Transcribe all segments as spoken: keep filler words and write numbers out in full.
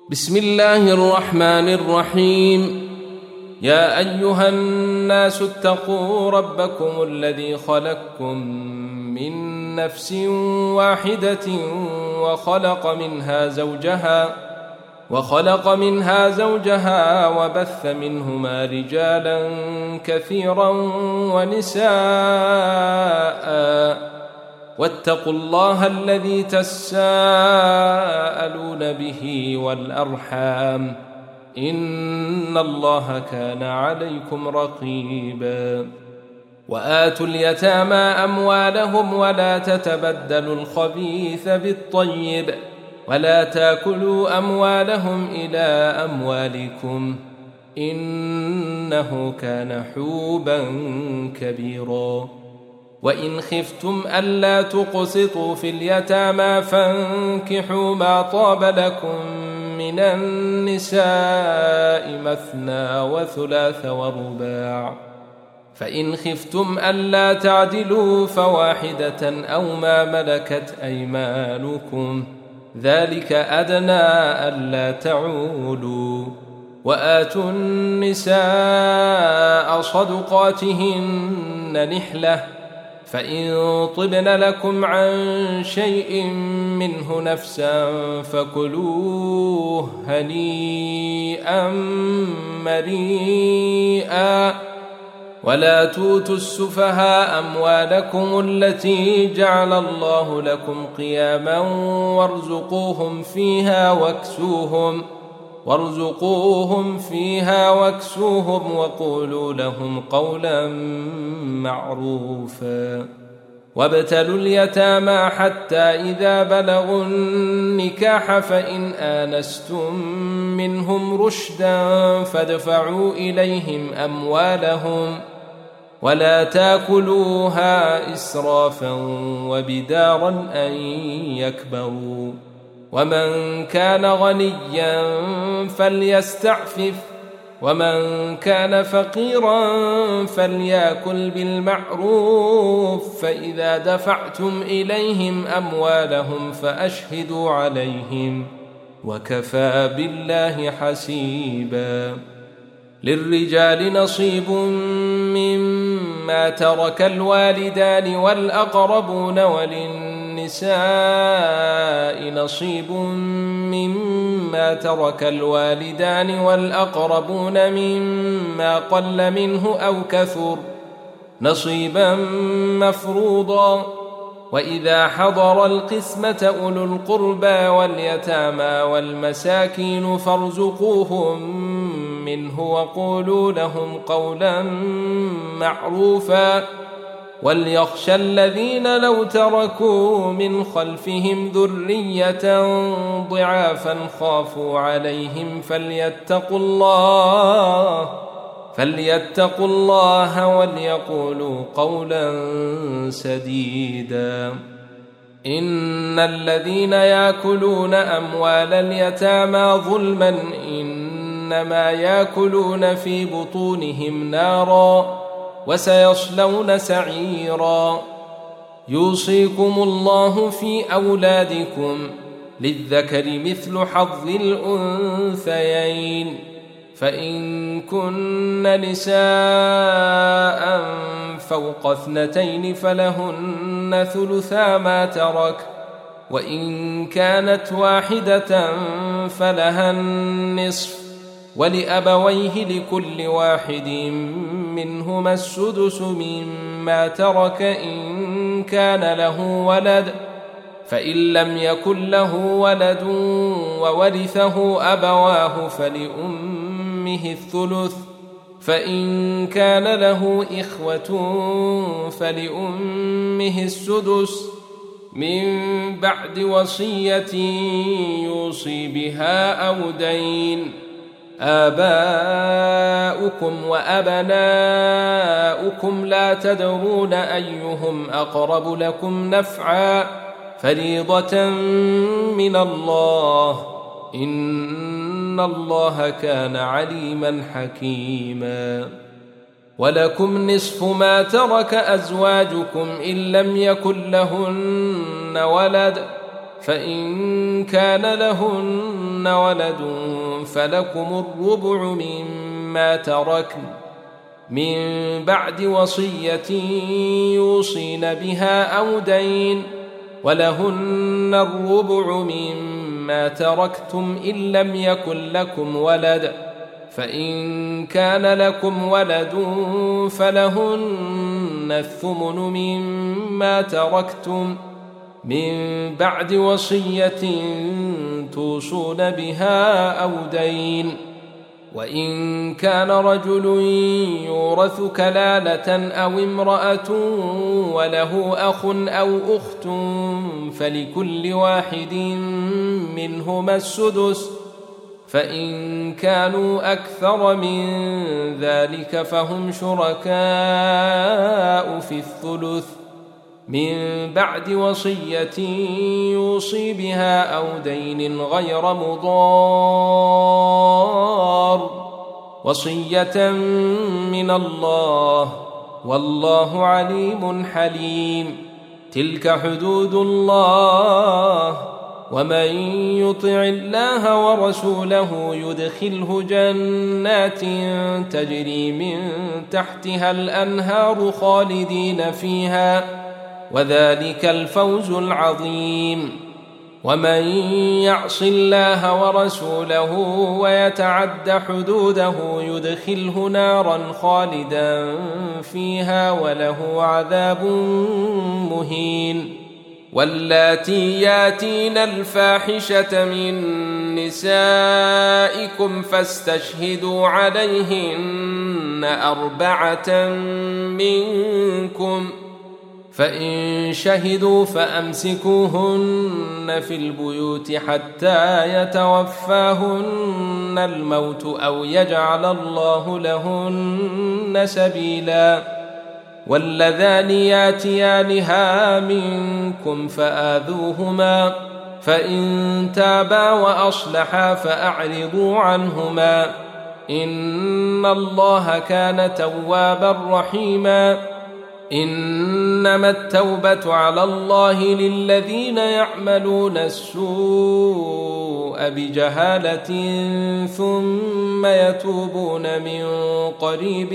بسم الله الرحمن الرحيم. يا أيها الناس اتقوا ربكم الذي خلقكم من نفس واحدة وخلق منها زوجها وخلق منها زوجها وبث منهما رجالا كثيرا ونساء، واتقوا الله الذي تساءلون به والأرحام، إن الله كان عليكم رقيبا. وآتوا اليتامى أموالهم ولا تتبدلوا الخبيث بالطيب ولا تاكلوا أموالهم إلى أموالكم، إنه كان حوبا كبيرا. وإن خفتم ألا تقسطوا في اليتامى فانكحوا ما طاب لكم من النساء مثنى وثلاث ورباع، فإن خفتم ألا تعدلوا فواحدة أو ما ملكت أيمانكم، ذلك أدنى ألا تعولوا. وآتوا النساء صدقاتهن نحلة، فإن طبن لكم عن شيء منه نفسا فكلوه هنيئا مريئا. ولا توتوا السفهاء أموالكم التي جعل الله لكم قياما وارزقوهم فيها واكسوهم وارزقوهم فيها واكسوهم وقولوا لهم قولا معروفا. وابتلوا اليتامى حتى إذا بلغوا النكاح فإن آنستم منهم رشدا فادفعوا إليهم أموالهم ولا تاكلوها إسرافا وبدارا أن يكبروا. ومن كان غنيا فليستعفف ومن كان فقيرا فليأكل بالمعروف، فإذا دفعتم إليهم أموالهم فأشهدوا عليهم، وكفى بالله حسيبا. للرجال نصيب مما ترك الوالدان والأقربون، وللنساء نصيب مما ترك الوالدان والأقربون مما قل منه أو كثر نصيبا مفروضا. وإذا حضر القسمة أولو القربى واليتامى والمساكين فارزقوهم منه وقولوا لهم قولا معروفا. وليخشى الذين لو تركوا من خلفهم ذرية ضعافا خافوا عليهم فليتقوا الله فليتقوا الله وليقولوا قولا سديدا. إن الذين يأكلون أموال اليتامى ظلما إنما يأكلون في بطونهم نارا وسيصلون سعيرا. يوصيكم الله في أولادكم للذكر مثل حظ الأنثيين، فإن كن نساء فوق اثنتين فلهن ثلثا ما ترك، وإن كانت واحدة فلها النصف، ولأبويه لكل واحد منهما السدس مما ترك إن كان له ولد، فإن لم يكن له ولد وورثه أبواه فلأمه الثلث، فإن كان له إخوة فلأمه السدس من بعد وصية يوصي بها أو دين. آباؤكم وأبناؤكم لا تدرون أيهم أقرب لكم نفعا، فريضة من الله، إن الله كان عليما حكيما. ولكم نصف ما ترك أزواجكم إن لم يكن لهن ولد، فإن كان لهن ولد فلكم الربع مما تركن من بعد وصية يوصين بها أو دين ولهن الربع مما تركتم إن لم يكن لكم ولد فإن كان لكم ولد فلهن الثمن مما تركتم من بعد وصية توصون بها أو دين وإن كان رجل يورث كلالة أو امرأة وله أخ أو أخت فلكل واحد منهما السدس فإن كانوا أكثر من ذلك فهم شركاء في الثلث من بعد وصية يوصي بها أو دين غير مضار وصية من الله والله عليم حليم تلك حدود الله ومن يطع الله ورسوله يدخله جنات تجري من تحتها الأنهار خالدين فيها وذلك الفوز العظيم ومن يعص الله ورسوله ويتعد حدوده يدخله نارا خالدا فيها وله عذاب مهين واللاتي ياتين الفاحشة من نسائكم فاستشهدوا عليهن أربعة منكم فإن شهدوا فأمسكوهن في البيوت حتى يتوفاهن الموت أو يجعل الله لهن سبيلا واللذان ياتيانها منكم فآذوهما فإن تابا وأصلحا فأعرضوا عنهما إن الله كان توابا رحيما إنما التوبة على الله للذين يعملون السوء بجهالة ثم يتوبون من قريب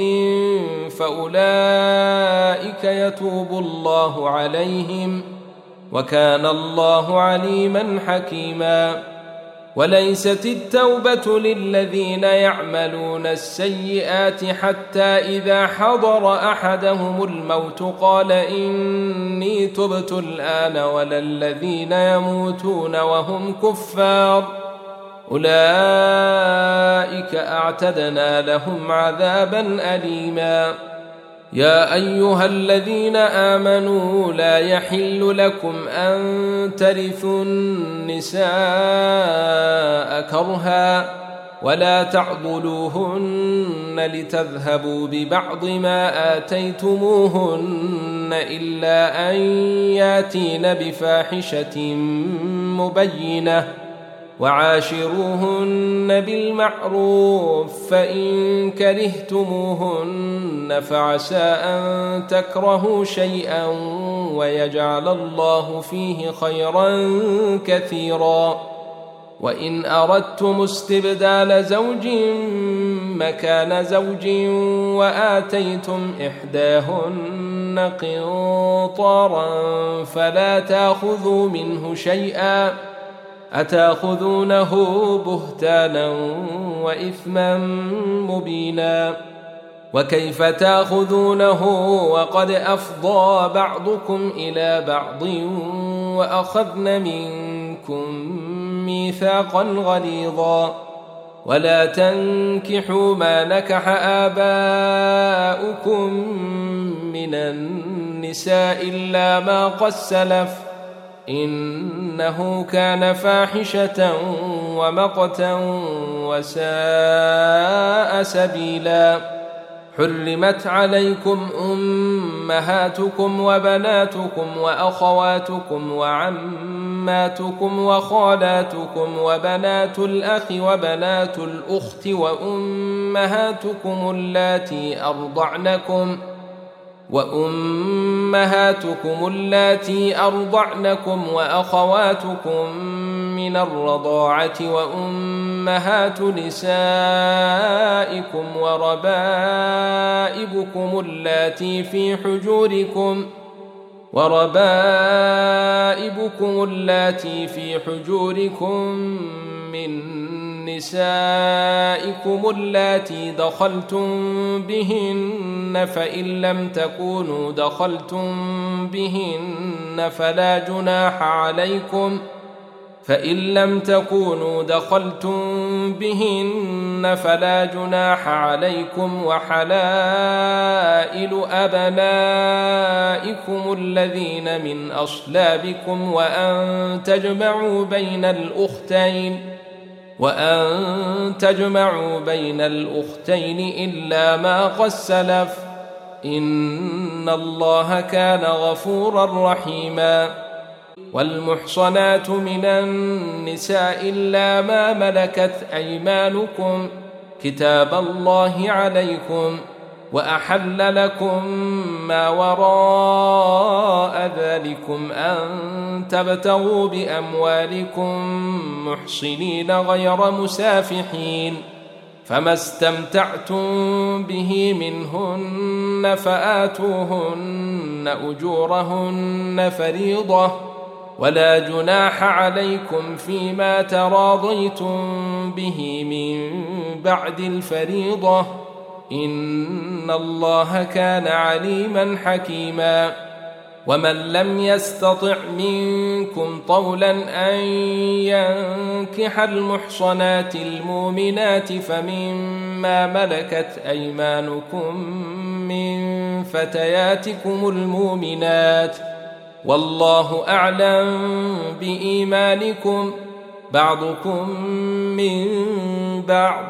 فأولئك يتوب الله عليهم وكان الله عليما حكيما وليست التوبة للذين يعملون السيئات حتى إذا حضر أحدهم الموت قال إني تبت الآن ولا الذين يموتون وهم كفار أولئك أعتدنا لهم عذابا أليما يا أيها الذين آمنوا لا يحل لكم أن ترثوا النساء كرها ولا تعضلوهن لتذهبوا ببعض ما آتيتموهن إلا أن ياتين بفاحشة مبينة وعاشروهن بالمعروف فإن كرهتموهن فعسى أن تكرهوا شيئا ويجعل الله فيه خيرا كثيرا وإن أردتم استبدال زوج مكان زوج وآتيتم إحداهن قنطارا فلا تأخذوا منه شيئا أتأخذونه بهتانا وإثما مبينا وكيف تأخذونه وقد أفضى بعضكم إلى بعض وأخذن منكم ميثاقا غليظا ولا تنكحوا ما نكح آباؤكم من النساء إلا ما قد سلف إنه كان فاحشة ومقتا وساء سبيلا حرمت عليكم أمهاتكم وبناتكم وأخواتكم وعماتكم وخالاتكم وبنات الأخ وبنات الأخت وأمهاتكم اللاتي أرضعنكم وأمهاتكم اللاتي أرضعنكم وأخواتكم من الرضاعة وأمهات نسائكم وربائبكم اللاتي في حجوركم وربائبكم اللاتي في حجوركم من نسائكم اللاتي دخلتم بهن فإن لم تكونوا دخلتم بهن فلا جناح عليكم فإن لم تكونوا دخلتم بهن فلا جناح عليكم وحلائل أبنائكم الذين من أصلابكم وأن تجمعوا بين الأختين وأن تجمعوا بين الأختين إلا ما قد سلف إن الله كان غفورا رحيما والمحصنات من النساء إلا ما ملكت أيمانكم كتاب الله عليكم وأحل لكم ما وراء ذلكم أن تبتغوا بأموالكم محصنين غير مسافحين فما استمتعتم به منهن فآتوهن أجورهن فريضة ولا جناح عليكم فيما تراضيتم به من بعد الفريضة إن الله كان عليما حكيما ومن لم يستطع منكم طولا أن ينكح المحصنات المؤمنات فمما ملكت أيمانكم من فتياتكم المؤمنات والله أعلم بإيمانكم بعضكم من بعض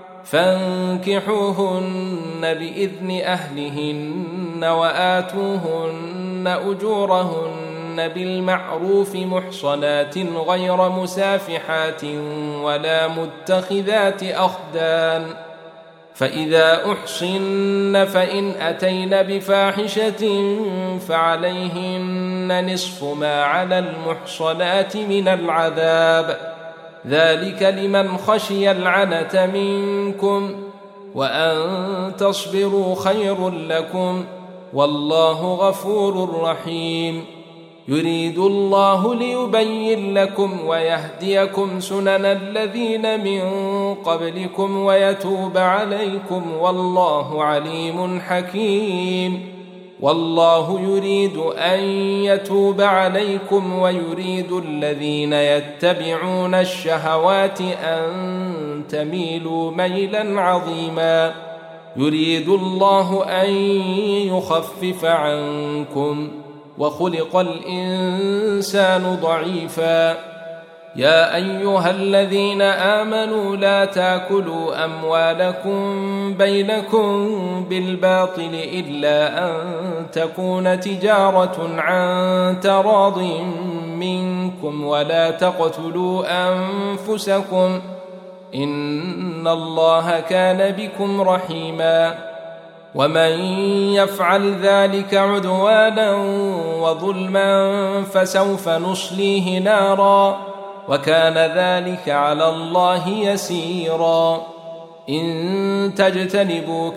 فانكحوهن بإذن أهلهن وآتوهن أجورهن بالمعروف محصنات غير مسافحات ولا متخذات أخدان فإذا أحصن فإن أتين بفاحشة فعليهن نصف ما على المحصنات من العذاب ذلك لمن خشي العنة منكم وأن تصبروا خير لكم والله غفور رحيم يريد الله ليبين لكم ويهديكم سنن الذين من قبلكم ويتوب عليكم والله عليم حكيم والله يريد أن يتوب عليكم ويريد الذين يتبعون الشهوات أن تميلوا ميلا عظيما يريد الله أن يخفف عنكم وخلق الإنسان ضعيفا يا أيها الذين آمنوا لا تأكلوا أموالكم بينكم بالباطل إلا أن تكون تجارة عن تراض منكم ولا تقتلوا أنفسكم إن الله كان بكم رحيما ومن يفعل ذلك عدوانا وظلما فسوف نصليه نارا وكان ذلك على الله يسيرا إن تجتنبوا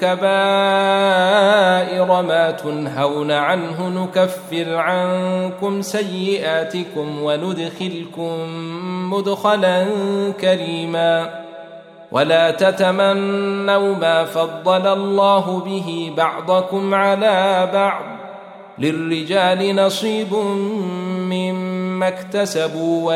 كبائر ما تنهون عنه نكفر عنكم سيئاتكم وندخلكم مدخلا كريما ولا تتمنوا ما فضل الله به بعضكم على بعض للرجال نصيب مما اكتسبوا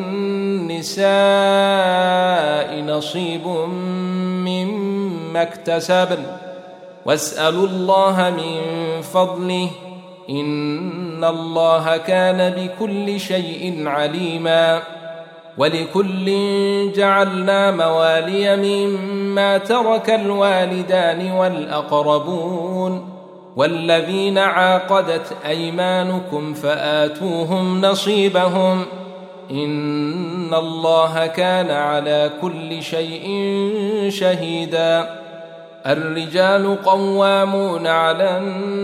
وللنساء نصيب مما اكتسبن واسألوا الله من فضله إن الله كان بكل شيء عليما ولكل جعلنا موالي مما ترك الوالدان والأقربون والذين عاقدت أيمانكم فآتوهم نصيبهم إن الله كان على كل شيء شهيدا الرجال قوامون على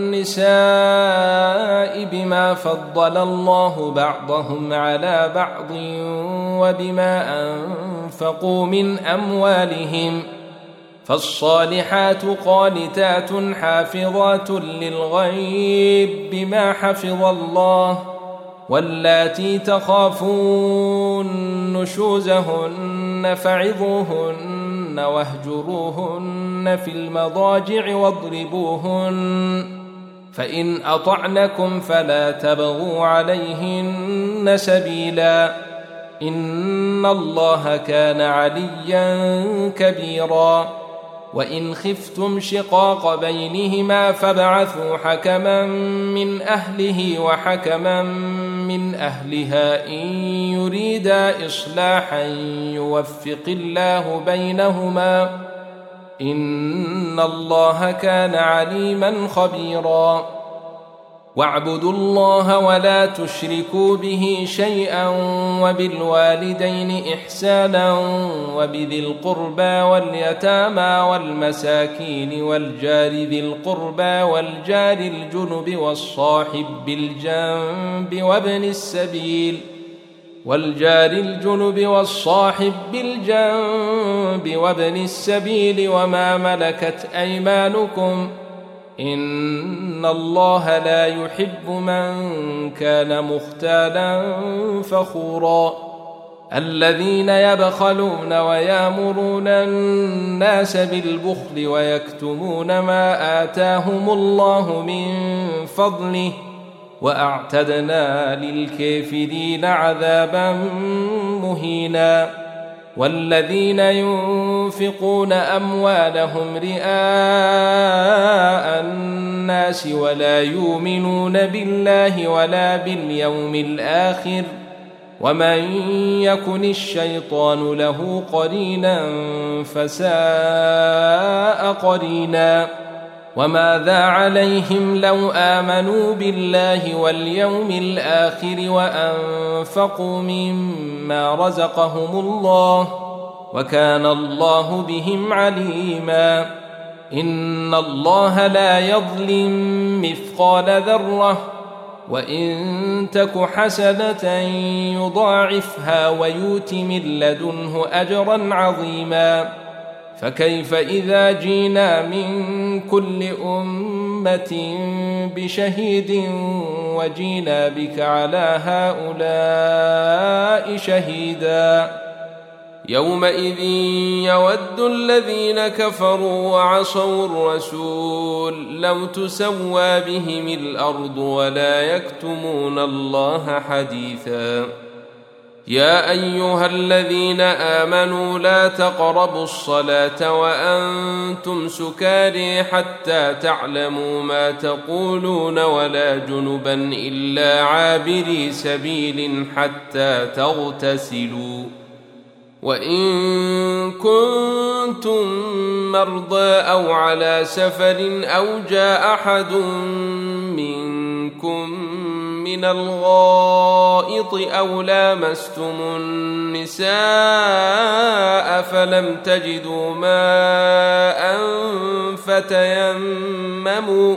النساء بما فضل الله بعضهم على بعض وبما أنفقوا من أموالهم، فالصالحات قانتات حافظات للغيب بما حفظ الله، واللاتي تخافون نشوزهن فعظوهن واهجروهن في المضاجع واضربوهن، فإن أطعنكم فلا تبغوا عليهن سبيلا، إن الله كان عليا كبيرا. وإن خفتم شقاق بينهما فابعثوا حكما من أهله وحكما من أهلها إن يريدا إصلاحا يوفق الله بينهما، إن الله كان عليما خبيرا. واعبدوا الله ولا تشركوا به شيئا وبالوالدين إحسانا وبذي القربى واليتامى والمساكين والجار ذي القربى والجار الجنب والصاحب بالجنب وابن السبيل والجار الجنب والصاحب بالجنب وابن السبيل وما ملكت أيمانكم، إن الله لا يحب من كان مختالا فخورا. الذين يبخلون ويامرون الناس بالبخل ويكتمون ما آتاهم الله من فضله، وأعتدنا للكافرين عذابا مهينا. والذين ينفقون أموالهم رئاء الناس ولا يؤمنون بالله ولا باليوم الآخر، ومن يكن الشيطان له قرينا فساء قرينا. وماذا عليهم لو آمنوا بالله واليوم الآخر وأنفقوا مما رزقهم الله، وكان الله بهم عليما. إن الله لا يظلم مثقال ذرة، وإن تك حسنة يضاعفها ويؤت من لدنه أجرا عظيما. فكيف إذا جينا من كل أمة بشهيد وجينا بك على هؤلاء شهيدا، يومئذ يود الذين كفروا وعصوا الرسول لو تسوى بهم الأرض ولا يكتمون الله حديثا. يا أيها الذين آمنوا لا تقربوا الصلاة وأنتم سكارى حتى تعلموا ما تقولون ولا جنبا إلا عابري سبيل حتى تغتسلوا، وإن كنتم مرضى أو على سفر أو جاء أحد منكم من الغائط أو لامستم النساء فلم تجدوا ماء فتيمموا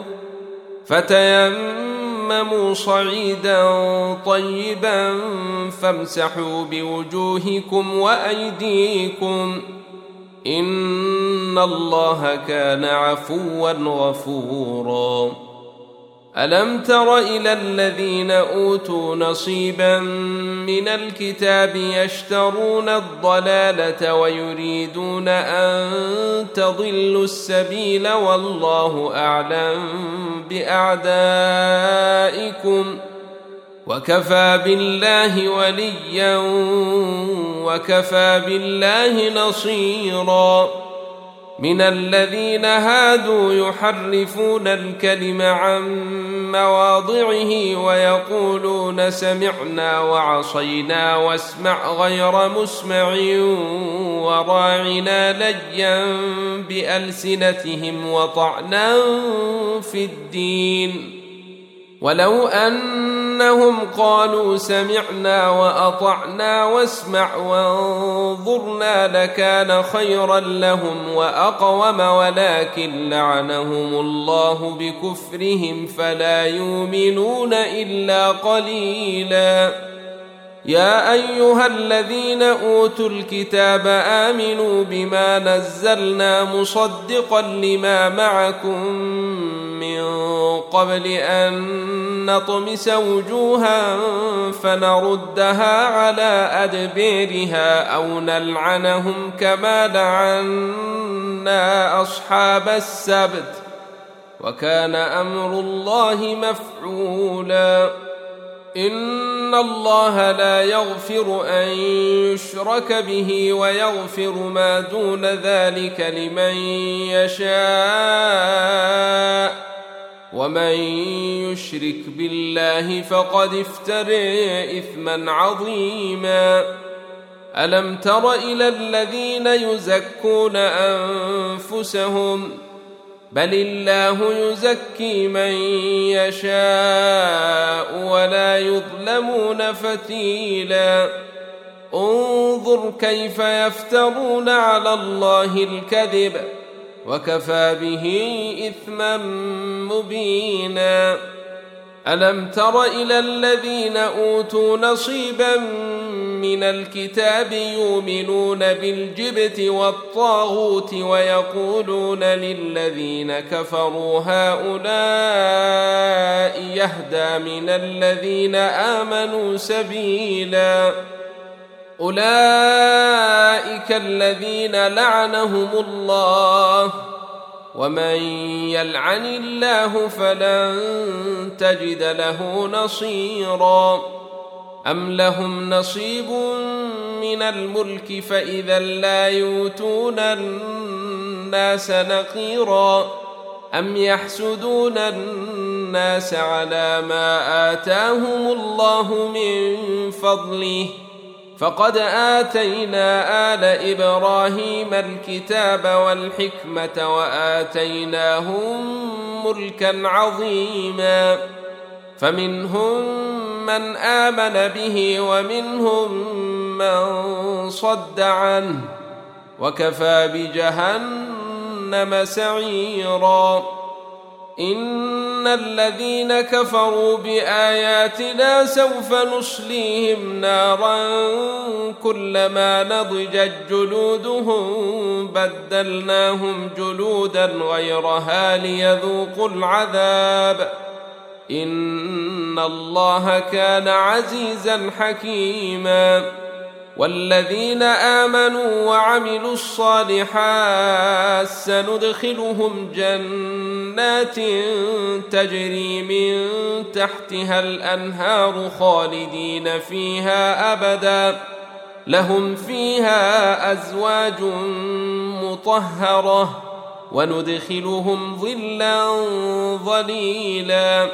فتيمموا صعيدا طيبا فامسحوا بوجوهكم وأيديكم، إن الله كان عفوا غفورا. ألم تر إلى الذين أوتوا نصيبا من الكتاب يشترون الضلالة ويريدون أن تضلوا السبيل والله أعلم بأعدائكم، وكفى بالله وليا وكفى بالله نصيرا. من الذين هادوا يحرفون الكلم عن مواضعه ويقولون سمعنا وعصينا واسمع غير مسمع وراعنا ليا بألسنتهم وطعنا في الدين، ولو أنهم قالوا سمعنا وأطعنا واسمع وانظرنا لكان خيرا لهم وأقوم، ولكن لعنهم الله بكفرهم فلا يؤمنون إلا قليلا. يا أيها الذين أوتوا الكتاب آمنوا بما نزلنا مصدقا لما معكم من قبل أن نطمس وجوها فنردها على أدبيرها أو نلعنهم كما لعنا أصحاب السبت، وكان أمر الله مفعولا. إن الله لا يغفر أن يشرك به ويغفر ما دون ذلك لمن يشاء، ومن يشرك بالله فقد افترى إثما عظيما. ألم تر إلى الذين يزكون أنفسهم بل الله يزكي من يشاء ولا يظلمون فتيلا. انظر كيف يفترون على الله الكذب وكفى به إثما مبينا. ألم تر إلى الذين أوتوا نصيبا من الكتاب يؤمنون بالجبت والطاغوت ويقولون للذين كفروا هؤلاء يهدى من الذين آمنوا سبيلا. أولئك الذين لعنهم الله، ومن يلعن الله فلن تجد له نصيرا. أم لهم نصيب من الملك فإذا لا يؤتون الناس نقيرا. أم يحسدون الناس على ما آتاهم الله من فضله، فقد آتينا آل إبراهيم الكتاب والحكمة وآتيناهم ملكا عظيما. فمنهم من آمن به ومنهم من صد عنه، وكفى بجهنم سعيرا. إن الذين كفروا بآياتنا سوف نصليهم نارا كلما نضجت جلودهم بدلناهم جلودا غيرها ليذوقوا العذاب، إن الله كان عزيزا حكيما. والذين آمنوا وعملوا الصالحات سندخلهم جنات تجري من تحتها الأنهار خالدين فيها أبدا، لهم فيها أزواج مطهرة وندخلهم ظلا ظليلا.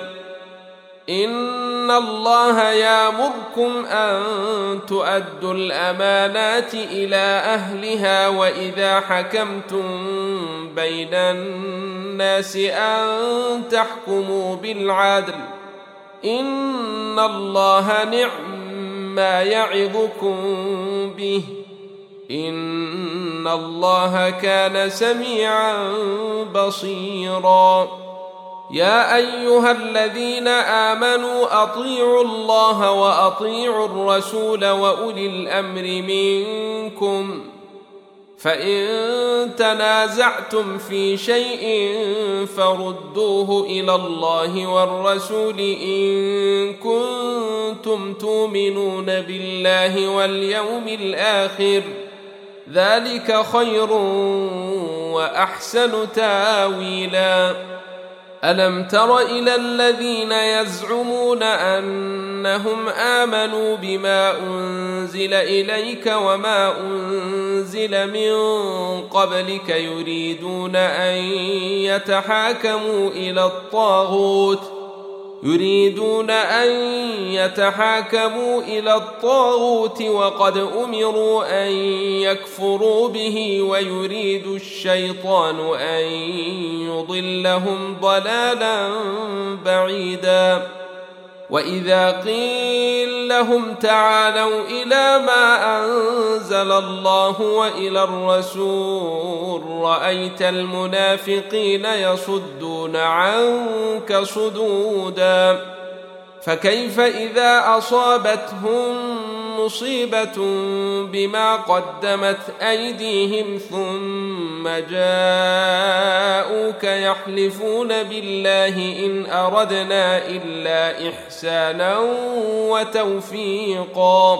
إن الله يأمركم أن تؤدوا الأمانات إلى أهلها وإذا حكمتم بين الناس أن تحكموا بالعدل، إن الله نعم ما يعظكم به، إن الله كان سميعا بصيرا. يا أيها الذين آمنوا أطيعوا الله وأطيعوا الرسول وأولي الأمر منكم، فإن تنازعتم في شيء فردوه إلى الله والرسول إن كنتم تؤمنون بالله واليوم الآخر، ذلك خير وأحسن تاويلا. ألم تر إلى الذين يزعمون أنهم آمنوا بما أنزل إليك وما أنزل من قبلك يريدون أن يتحاكموا إلى الطاغوت يريدون أن يتحاكموا إلى الطاغوت وقد أمروا أن يكفروا به ويريد الشيطان أن يضلهم ضلالا بعيدا. وإذا قيل لهم تعالوا إلى ما أنزل الله وإلى الرسول رأيت المنافقين يصدون عنك صدودا فكيف إذا أصابتهم مصيبة بما قدمت أيديهم ثم جاءوك يحلفون بالله إن أردنا إلا إحسانا وتوفيقا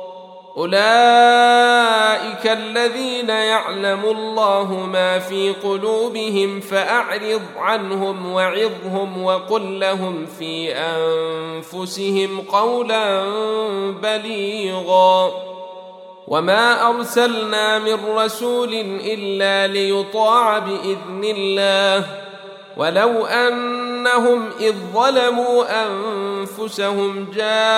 أولئك الذين يعلم الله ما في قلوبهم فأعرض عنهم وعظهم وقل لهم في أنفسهم قولا بليغا وما أرسلنا من رسول إلا ليطاع بإذن الله ولو أنهم إذ ظلموا أنفسهم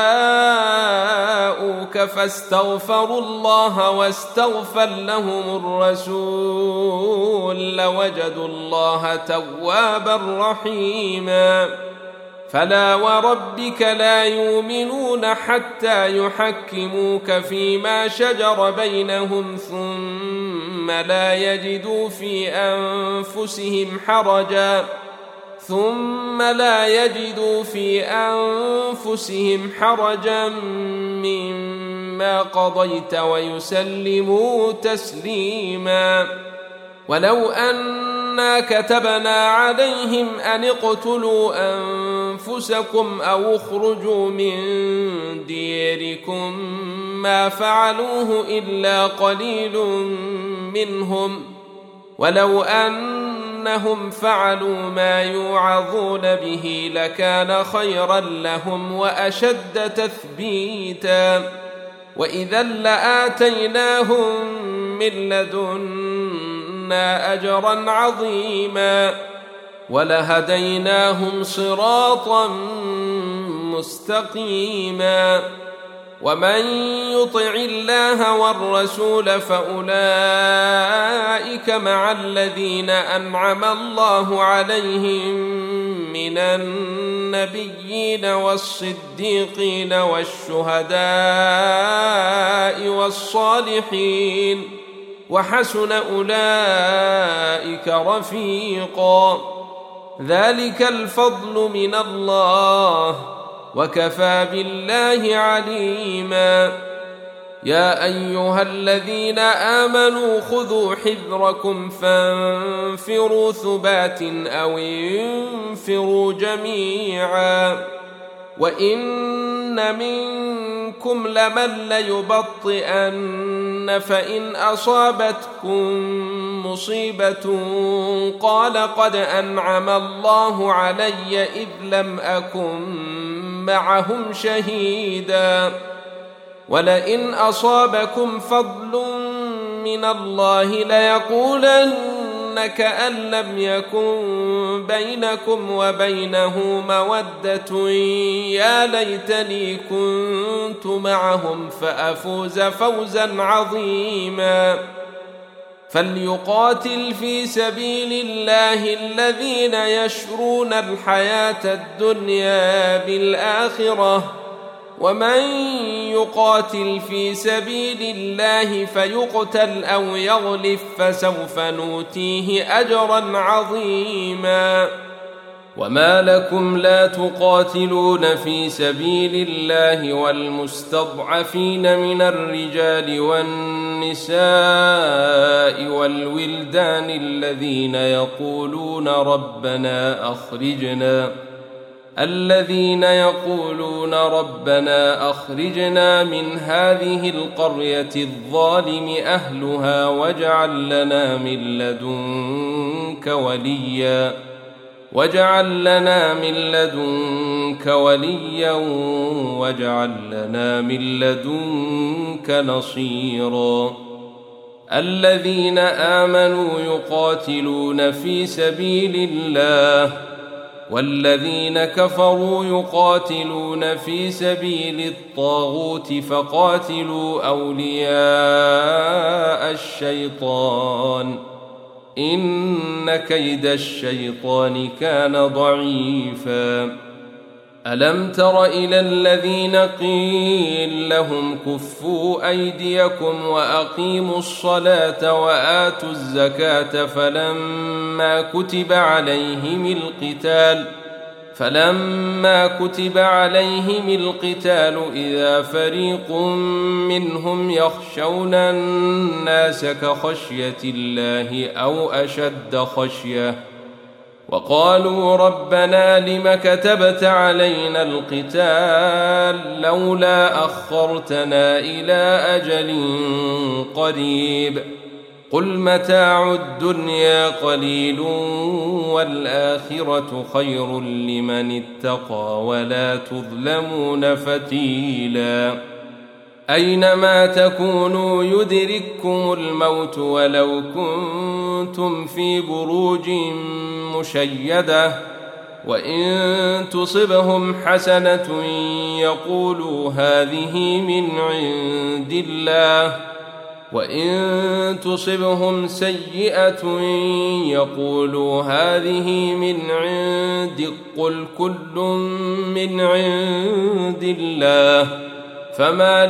جاءوك فاستغفروا الله واستغفر لهم الرسول لوجدوا الله توابا رحيما فلا وربك لا يؤمنون حتى يحكموك فيما شجر بينهم ثم لا يجدوا في أنفسهم حرجا ثم لا يجدوا في أنفسهم حرجا مما قضيت ويسلموا تسليما ولو أنا كتبنا عليهم أن اقتلوا أنفسكم أو اخرجوا من ديركم ما فعلوه إلا قليل منهم ولو أنهم فعلوا ما يوعظون به لكان خيرا لهم وأشد تثبيتا وإذا لآتيناهم من لدنا أجرا عظيما ولهديناهم صراطا مستقيما ومن يطع الله والرسول فأولئك مع الذين أنعم الله عليهم من النبيين والصديقين والشهداء والصالحين وحسن أولئك رفيقا ذلك الفضل من الله وكفى بالله عليما يا أيها الذين آمنوا خذوا حذركم فانفروا ثبات أو انفروا جميعا وإن منكم لمن ليبطئن فإن أصابتكم مصيبة قال قد أنعم الله علي إذ لم أكن معهم شهيدا ولئن أصابكم فضل من الله ليقولن كأن لم يكن بينكم وبينه مودة يا ليتني كنت معهم فأفوز فوزا عظيما فليقاتل في سبيل الله الذين يشرون الحياة الدنيا بالآخرة ومن يقاتل في سبيل الله فيقتل أو يغلف فسوف نؤتيه أجرا عظيما وما لكم لا تقاتلون في سبيل الله والمستضعفين من الرجال والنساء والولدان الذين يقولون ربنا أخرجنا الذين يقولون ربنا أخرجنا من هذه القرية الظالم أهلها واجعل لنا من لدنك وليا واجعل لنا من لدنك وليا واجعل لنا من لدنك نصيرا الذين آمنوا يقاتلون في سبيل الله والذين كفروا يقاتلون في سبيل الطاغوت فقاتلوا أولياء الشيطان إن كيد الشيطان كان ضعيفا ألم تر إلى الذين قيل لهم كفوا أيديكم وأقيموا الصلاة وآتوا الزكاة فلما كتب عليهم القتال فلما كتب عليهم القتال إذا فريق منهم يخشون الناس كخشية الله أو أشد خشية وقالوا ربنا لم كتبت علينا القتال لولا أخرتنا إلى أجل قريب قل متاع الدنيا قليل والآخرة خير لمن اتقى ولا تظلمون فتيلا أينما تكونوا يدرككم الموت ولو كنتم في بروج مشيدة وإن تصبهم حسنة يقولوا هذه من عند الله وإن تصبهم سيئة يقولوا هذه من عندك قل كل من عند الله فما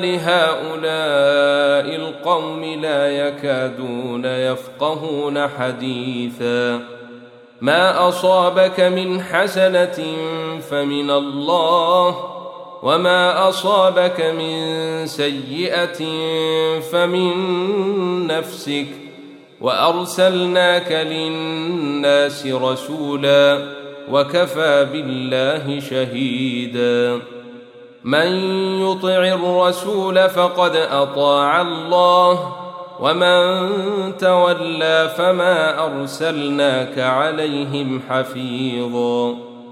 لهؤلاء القوم لا يكادون يفقهون حديثا ما أصابك من حسنة فمن الله وما أصابك من سيئة فمن نفسك وأرسلناك للناس رسولا وكفى بالله شهيدا من يطع الرسول فقد أطاع الله ومن تولى فما أرسلناك عليهم حفيظا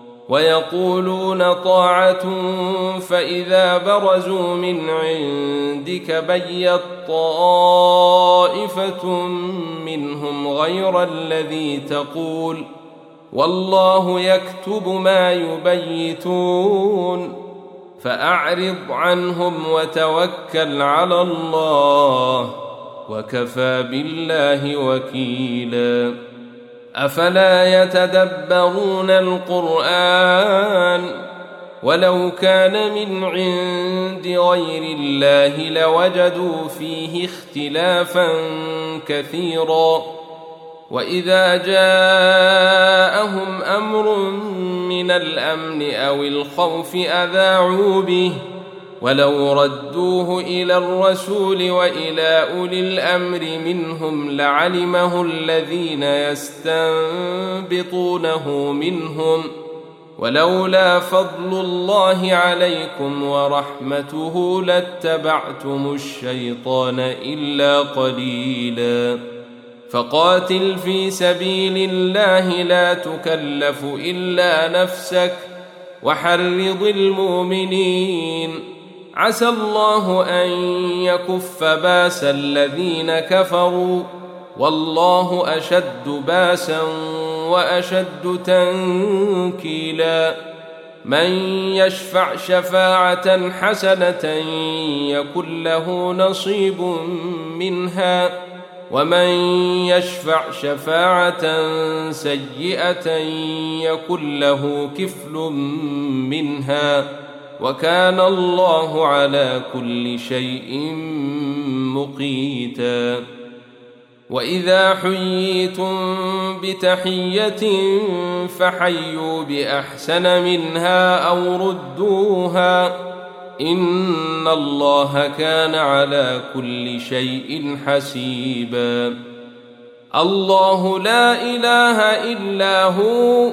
ويقولون طاعة فإذا برزوا من عندك بيت طائفة منهم غير الذي تقول والله يكتب ما يبيتون فأعرض عنهم وتوكل على الله وكفى بالله وكيلا أفلا يتدبرون القرآن ولو كان من عند غير الله لوجدوا فيه اختلافا كثيرا وإذا جاءهم أمر من الأمن أو الخوف أذاعوا به ولو ردوه إلى الرسول وإلى أولي الأمر منهم لعلمه الذين يستنبطونه منهم ولولا فضل الله عليكم ورحمته لاتبعتم الشيطان إلا قليلا فقاتل في سبيل الله لا تكلف إلا نفسك وحرض المؤمنين عسى الله أن يكف باس الذين كفروا والله أشد باسا وأشد تنكيلا من يشفع شفاعة حسنة يكن له نصيب منها ومن يشفع شفاعة سيئة يكن له كفل منها وكان الله على كل شيء مقيتا وإذا حييتم بتحية فحيوا بأحسن منها أو ردوها إن الله كان على كل شيء حسيبا الله لا إله إلا هو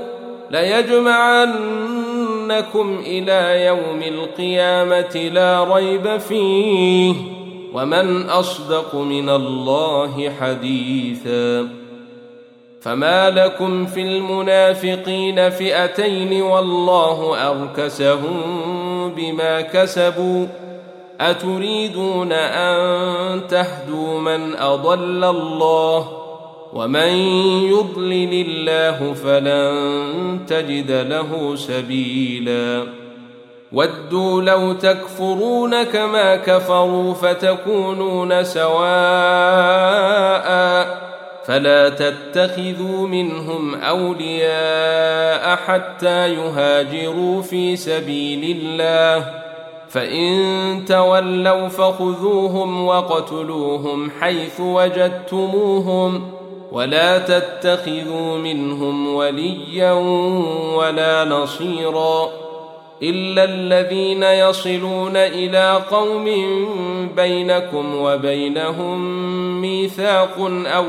ليجمعنكم إلى يوم القيامة لا ريب فيه ومن أصدق من الله حديثا فما لكم في المنافقين فئتين والله أركسهم بما كسبوا أتريدون أن تهدوا من أضل الله ومن يضلل الله فلن تجد له سبيلا ودوا لو تكفرون كما كفروا فتكونون سواء فلا تتخذوا منهم أولياء حتى يهاجروا في سبيل الله، فإن تولوا فخذوهم وقتلوهم حيث وجدتموهم، ولا تتخذوا منهم وليا ولا نصيرا إلا الذين يصلون إلى قوم بينكم وبينهم ميثاق أو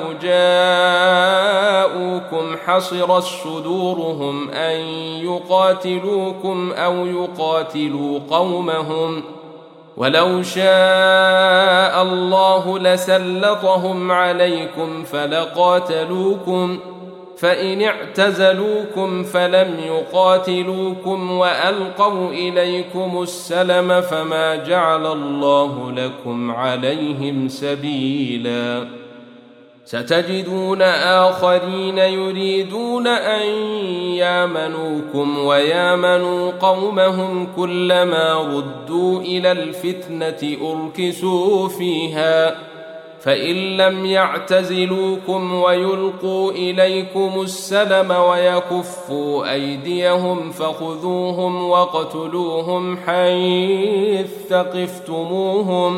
جاءوكم حصرت صدورهم أن يقاتلوكم أو يقاتلوا قومهم، ولو شاء الله لسلطهم عليكم فلقاتلوكم، فإن اعتزلوكم فلم يقاتلوكم وألقوا إليكم السلم فما جعل الله لكم عليهم سبيلا. ستجدون آخرين يريدون أن يامنوكم ويامنوا قومهم كلما ردوا إلى الفتنة أركسوا فيها، فإن لم يعتزلوكم ويلقوا إليكم السلم ويكفوا أيديهم فخذوهم وقتلوهم حيث ثقفتموهم،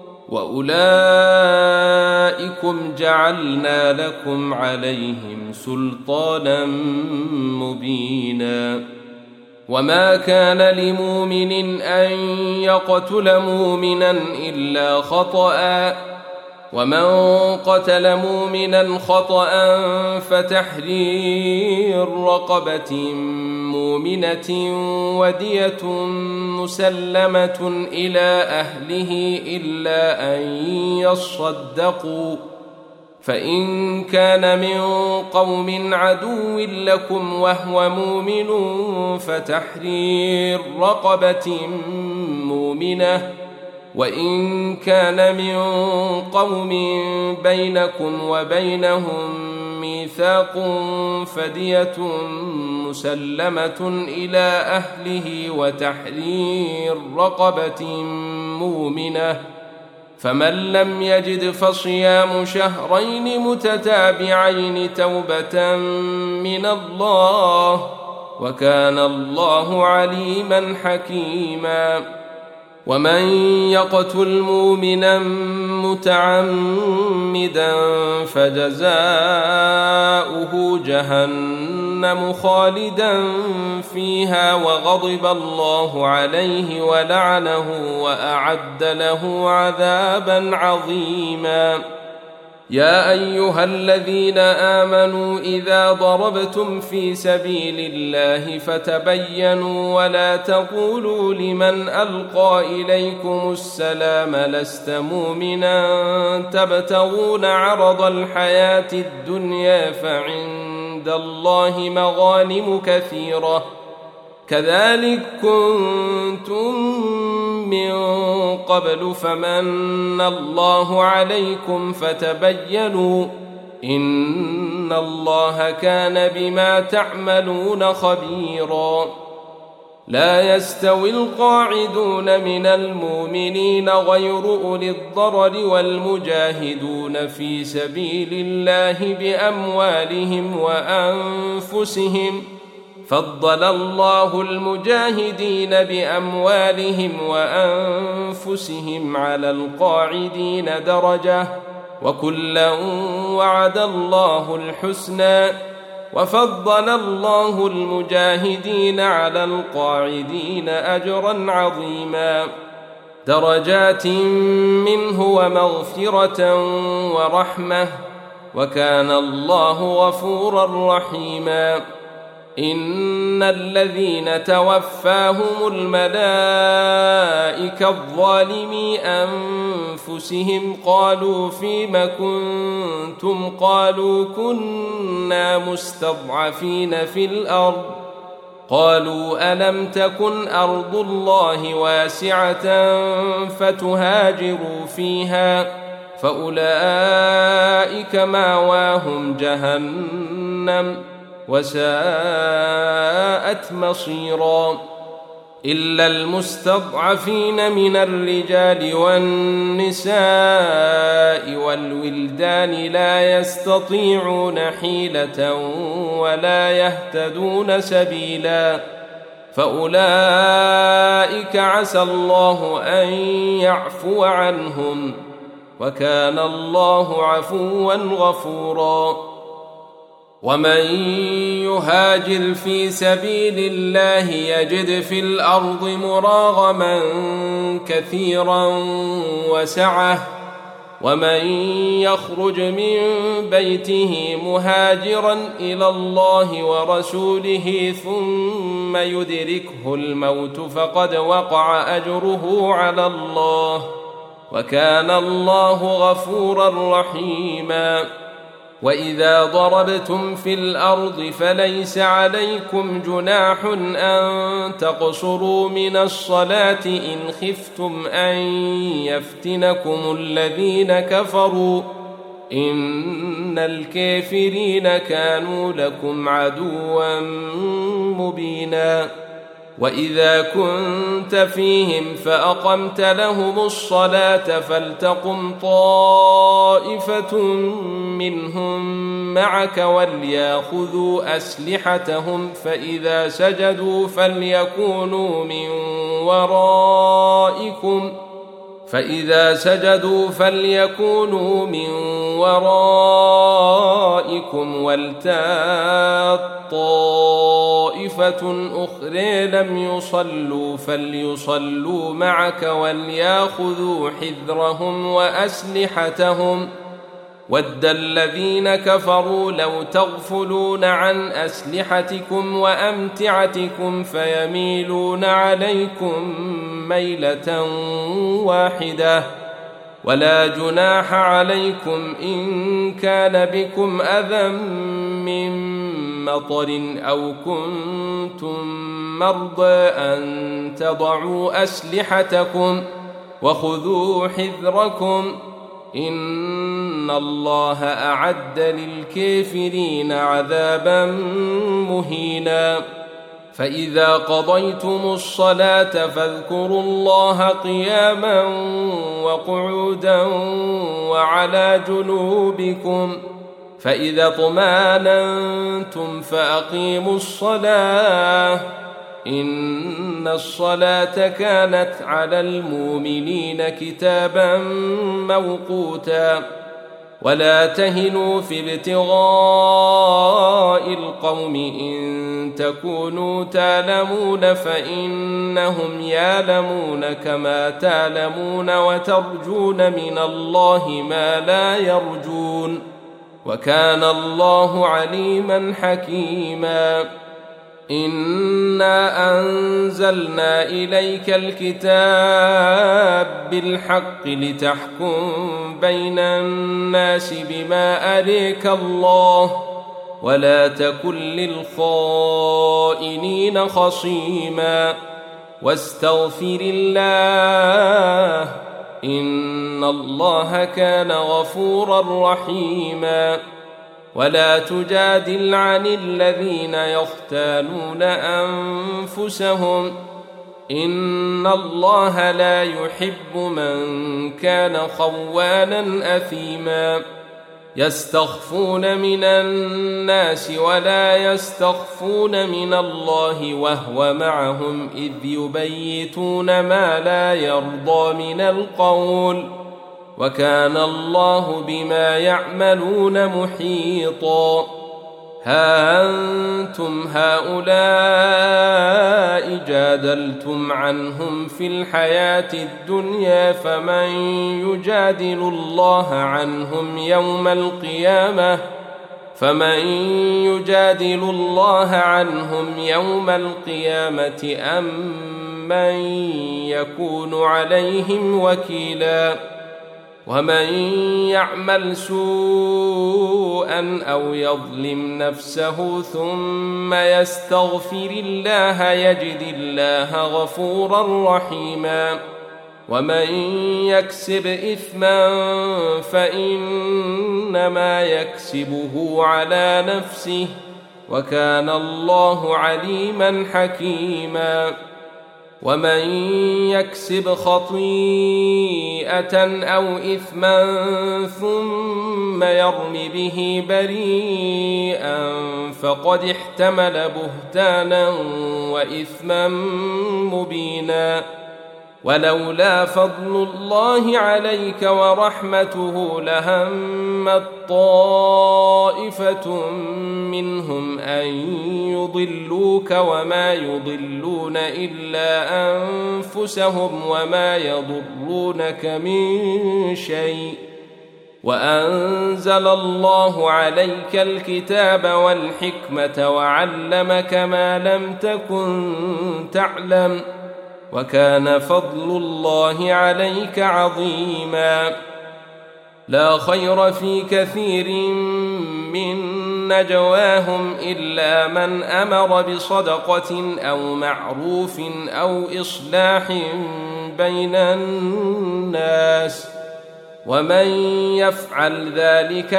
وأولئكم جعلنا لكم عليهم سلطانا مبينا. وما كان لمؤمن أن يقتل مؤمنا إلا خطأ، ومن قتل مؤمنا خطأ فتحرير رقبة مؤمنة ودية مسلمة إلى أهله إلا أن يصدقوا، فإن كان من قوم عدو لكم وهو مؤمن فتحرير رقبة مؤمنة، وإن كان من قوم بينكم وبينهم ميثاق فدية مسلمة إلى أهله وتحرير رقبة مؤمنة، فمن لم يجد فصيام شهرين متتابعين توبة من الله، وكان الله عليما حكيما. ومن يقتل مؤمنا متعمدا فجزاؤه جهنم خالدا فيها وغضب الله عليه ولعنه وأعد له عذابا عظيما. يا أيها الذين آمنوا إذا ضربتم في سبيل الله فتبينوا ولا تقولوا لمن ألقى إليكم السلام لست مؤمنا تبتغون عرض الحياة الدنيا فعند الله مغانم كثيرة كذلك كنتم من قبل فمن الله عليكم فتبينوا إن الله كان بما تعملون خبيرا. لا يستوي القاعدون من المؤمنين غير أولي الضرر والمجاهدون في سبيل الله بأموالهم وأنفسهم، فضل الله المجاهدين بأموالهم وأنفسهم على القاعدين درجة، وكلا وعد الله الحسنى، وفضل الله المجاهدين على القاعدين أجرا عظيما، درجات منه ومغفرة ورحمة، وكان الله غفورا رحيما. إن الذين توفاهم الملائكة الظالمي أنفسهم قالوا فيم كنتم قالوا كنا مستضعفين في الأرض قالوا ألم تكن أرض الله واسعة فتهاجروا فيها فأولئك مأواهم جهنم وساءت مصيرا. إلا المستضعفين من الرجال والنساء والولدان لا يستطيعون حيلة ولا يهتدون سبيلا فأولئك عسى الله أن يعفو عنهم وكان الله عفوا غفورا. ومن يهاجر في سبيل الله يجد في الأرض مراغما كثيرا وسعة ومن يخرج من بيته مهاجرا إلى الله ورسوله ثم يدركه الموت فقد وقع أجره على الله وكان الله غفورا رحيما. وإذا ضربتم في الأرض فليس عليكم جناح أن تقصروا من الصلاة إن خفتم أن يفتنكم الذين كفروا إن الكافرين كانوا لكم عدوا مبينا. وإذا كنت فيهم فأقمت لهم الصلاة فلتقم طائفة منهم معك وليأخذوا أسلحتهم فإذا سجدوا فليكونوا من ورائكم فإذا سجدوا فليكونوا من ورائكم ولتأت طائفة أخرى لم يصلوا فليصلوا معك وليأخذوا حذرهم وأسلحتهم ود الذين كفروا لو تغفلون عن أسلحتكم وأمتعتكم فيميلون عليكم ميلة واحدة ولا جناح عليكم إن كان بكم أذى من مطر أو كنتم مرضى أن تضعوا أسلحتكم وخذوا حذركم إن الله أعد للكافرين عذابا مهينا. فإذا قضيتم الصلاة فاذكروا الله قياما وقعودا وعلى جنوبكم فإذا اطمأننتم فأقيموا الصلاة إن الصلاة كانت على المؤمنين كتابا موقوتا. ولا تهنوا في ابتغاء القوم إن تكونوا تعلمون فإنهم يعلمون كما تعلمون وترجون من الله ما لا يرجون وكان الله عليما حكيما. إنا أنزلنا إليك الكتاب بالحق لتحكم بين الناس بما أريك الله ولا تكن للخائنين خصيما واستغفر الله إن الله كان غفورا رحيما. ولا تجادل عن الذين يختانون أنفسهم إن الله لا يحب من كان خوانا أثيما. يستخفون من الناس ولا يستخفون من الله وهو معهم إذ يبيتون ما لا يرضى من القول وكان الله بما يعملون محيطا. ها أنتم هؤلاء جادلتم عنهم في الحياة الدنيا فمن يجادل الله عنهم يوم القيامة فمن يجادل الله عنهم يوم القيامة أم من يكون عليهم وكيلا. ومن يعمل سوءا أو يظلم نفسه ثم يستغفر الله يجد الله غفورا رحيما. ومن يكسب إثما فإنما يكسبه على نفسه وكان الله عليما حكيما. ومن يكسب خطيئة أو إثما ثم يرم به بريئا فقد احتمل بهتانا وإثما مبينا. ولولا فضل الله عليك ورحمته لهمت طائفة منهم أن يضلوك وما يضلون إلا أنفسهم وما يضرونك من شيء، وأنزل الله عليك الكتاب والحكمة وعلمك ما لم تكن تعلم، وكان فضل الله عليك عظيما. لا خير في كثير من نجواهم إلا من أمر بصدقة أو معروف أو إصلاح بين الناس، ومن يفعل ذلك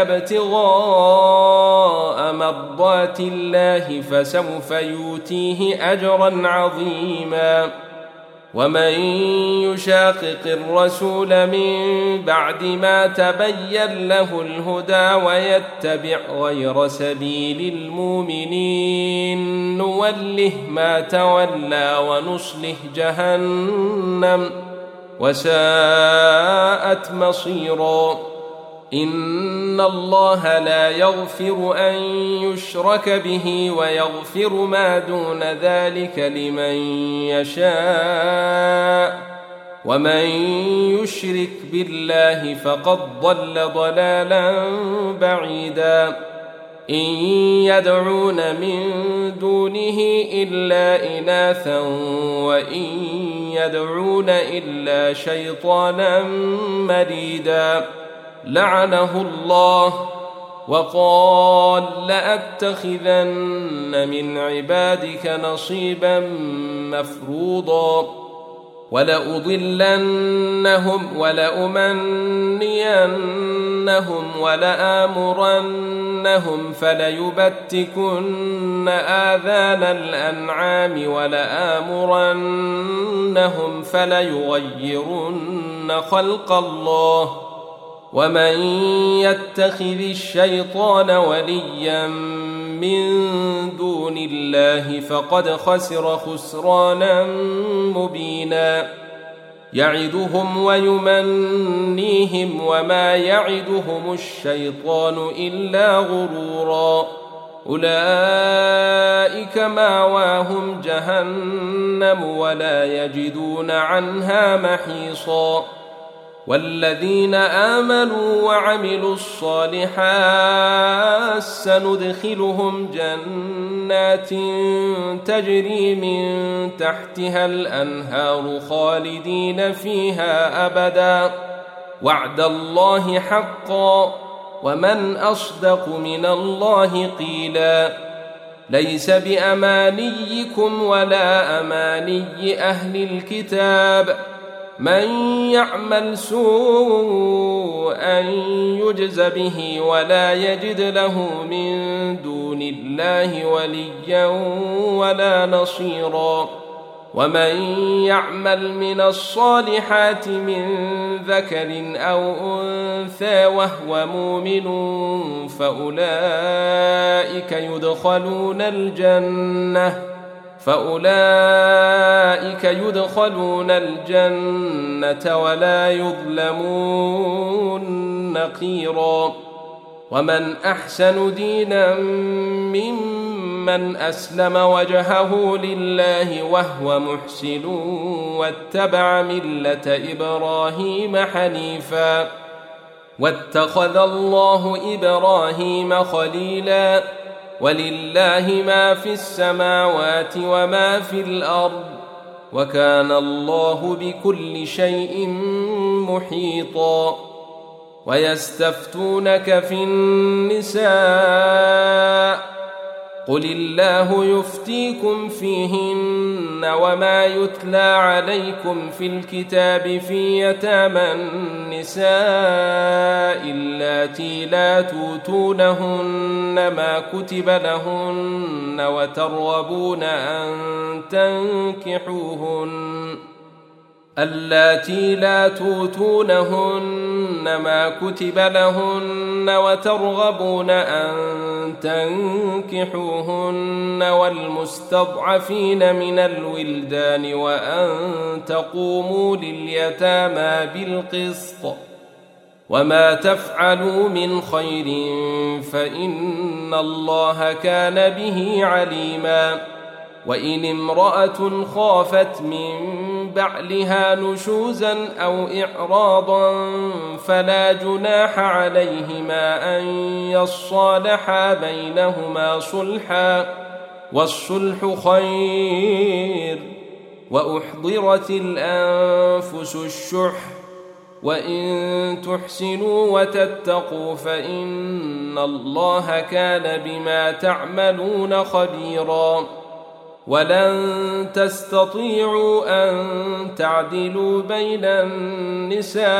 ابتغاء مرضات الله فسوف يؤتيه أجرا عظيما. ومن يشاقق الرسول من بعد ما تبين له الهدى ويتبع غير سبيل المؤمنين نوله ما تولى ونصله جهنم وساءت مصيرا. إن الله لا يغفر أن يشرك به ويغفر ما دون ذلك لمن يشاء، ومن يشرك بالله فقد ضل ضلالا بعيدا. إن يدعون من دونه إلا إناثا وإن يدعون إلا شيطانا مريدا لعنه الله وقال لأتخذن من عبادك نصيبا مفروضا ولأضلنهم ولأمنينهم ولآمرنهم فليبتكن آذان الأنعام ولآمرنهم فليغيرن خلق الله ومن يتخذ الشيطان وليا من دون الله فقد خسر خسرانا مبينا. يعدهم ويمنيهم وما يعدهم الشيطان إلا غرورا. أولئك مأواهم جهنم ولا يجدون عنها محيصا. والذين آمنوا وعملوا الصالحات سندخلهم جنات تجري من تحتها الأنهار خالدين فيها أبدا وعد الله حقا ومن أصدق من الله قيلا. ليس بأمانيكم ولا أماني أهل الكتاب من يعمل سوءا يجز به ولا يجد له من دون الله وليا ولا نصيرا. ومن يعمل من الصالحات من ذكر أو أنثى وهو مؤمن فأولئك يدخلون الجنة فأولئك يدخلون الجنة ولا يظلمون نقيرا. ومن أحسن دينا ممن أسلم وجهه لله وهو محسن واتبع ملة إبراهيم حنيفا واتخذ الله إبراهيم خليلا. ولله ما في السماوات وما في الأرض وكان الله بكل شيء محيطا. ويستفتونك في النساء قل الله يفتيكم فيهن وما يتلى عليكم في الكتاب في يتامى النساء اللاتي لا توتونهن ما كتب لهن وترغبون أن تنكحوهن اللاتي لا توتونهن ما كتب لهن وترغبون أن تنكحوهن والمستضعفين من الولدان وأن تقوموا لليتامى بالقسط وما تفعلوا من خير فإن الله كان به عليما وإن امرأة خافت من بعلها نشوزا أو إعراضا فلا جناح عليهما أن يصالحا بينهما صلحا والصلح خير وأحضرت الأنفس الشح وإن تحسنوا وتتقوا فإن الله كان بما تعملون خبيرا ولن تستطيعوا أن تعدلوا بين النساء